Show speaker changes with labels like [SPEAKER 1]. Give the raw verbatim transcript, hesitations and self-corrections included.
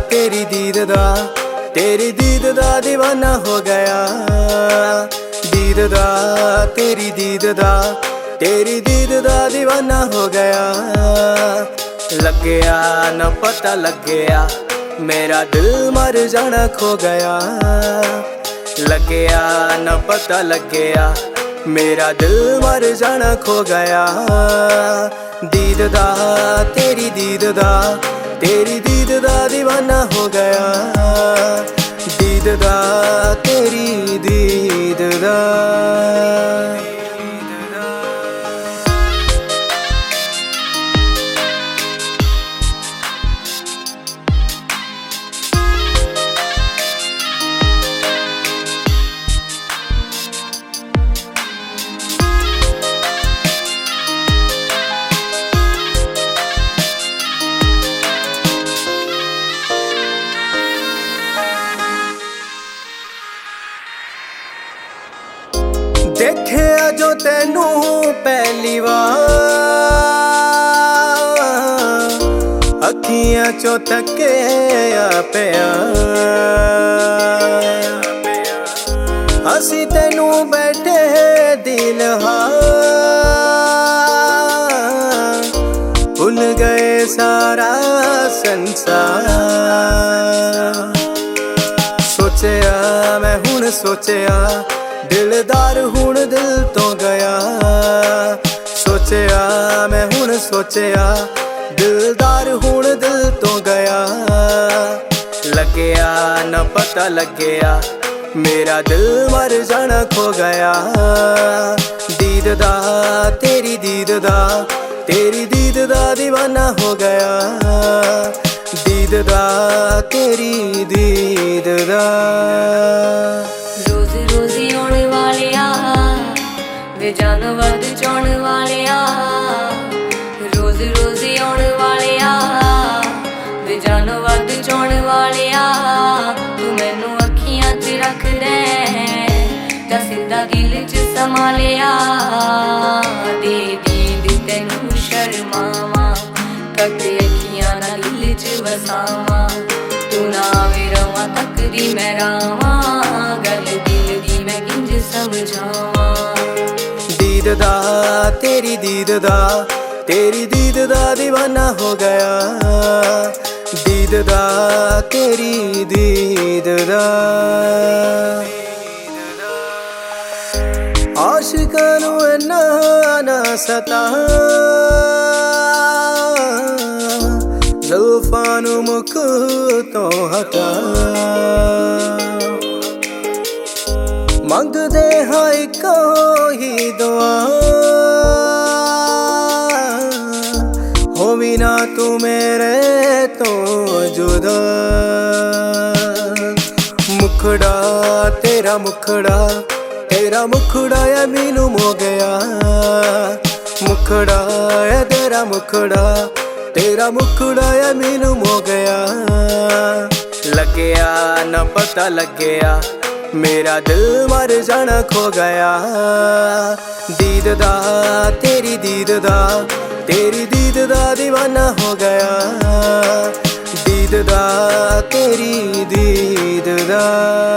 [SPEAKER 1] तेरी दीद दा तेरी दीद दा दीवाना हो गया। दीद दा तेरी दीद दा तेरी दीद दा दीवाना हो गया। लग गया न पता लग गया मेरा दिल मर जाना खो गया। लग गया न पता लग गया मेरा दिल मर जाना खो गया। दीद दा तेरी दीद दा तेरी दीद दा दीवाना हो गया। दीद दा तेरी दीद दा। देखिया जो तेनू पहली बार अखियां चो तकिया पिया। असी तेनू बैठे दिल हार भुल गए सारा संसार। सोचिया मैं हुण सोचिया दिलदार हुण दिल तो गया। सोचिया मैं हुण सोचिया दिलदार हुण दिल तो गया। लग गया न पता लग गया मेरा दिल मर जाना खो गया। दीद दा तेरी दीद दा तेरी दीद दा दीवाना हो गया। दीद दा तेरी दीद दा।
[SPEAKER 2] वे जान वध चाउण वालिया रोज रोज आउण वालिया। वे जान वध चाउण वालिया तू मैनू अखियां च रख दे जा सिद्धा दिल च समा लिया। दे दीद तैनू शर्मावां कट अखियां ना दिल च वसावां। तू ना वे रवां तकदी मैं रावां गल दिल दी मैं किंज समझावां।
[SPEAKER 1] दीद दा तेरी दीद दा तेरी दीद दा दीवाना हो गया। दीद दा तेरी दीद दा। आशिकां नू इन्ना ना सता जुल्फां नू मुख तो हटा। मंगदे हां इक्को ही दुआ होवी ना तू मेरे तो जुदा। मुखड़ा तेरा मुखड़ा तेरा मुखड़ा है मैनू मो गया। मुखड़ा है तेरा मुखड़ा तेरा मुखड़ा है मैनू मो गया। लग गया न पता लग गया मेरा दिल मर जाना खो गया। दीद दा तेरी दीद दा तेरी दीद दा दीवाना हो गया। दीद दा तेरी दीद दा।